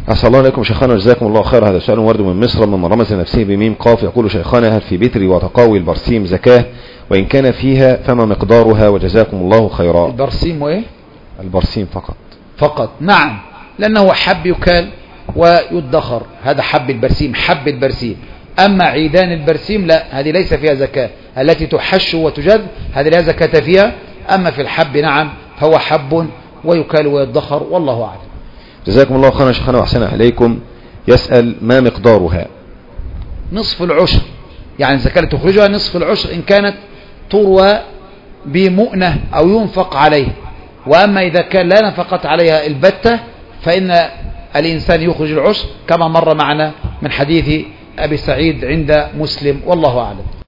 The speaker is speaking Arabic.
أسأل الله عليكم شيخنا جزاكم الله خير. هذا سؤال ورد من مصر من رمز نفسه بميم قاف، يقول شيخنا هل في بتر وتقاوي البرسيم زكاة؟ وإن كان فيها فما مقدارها؟ وجزاكم الله خيرا. البرسيم وإيه؟ البرسيم فقط. نعم، لأنه حب يكال ويدخر، هذا حب البرسيم، حب البرسيم. أما عيدان البرسيم لا، هذه ليس فيها زكاة. التي تحش وتجذ هذه لا زكاة فيها. أما في الحب نعم، هو حب ويكال ويدخر، والله أعلم. جزاكم الله خيرا شيخنا وأحسن عليكم. يسأل ما مقدارها؟ نصف العشر، يعني الزكاة تخرجها نصف العشر إن كانت تروى بمؤنة أو ينفق عليه. وأما إذا كان لا نفقت عليها البتة فإن الإنسان يخرج العشر كما مر معنا من حديث أبي سعيد عند مسلم، والله أعلم.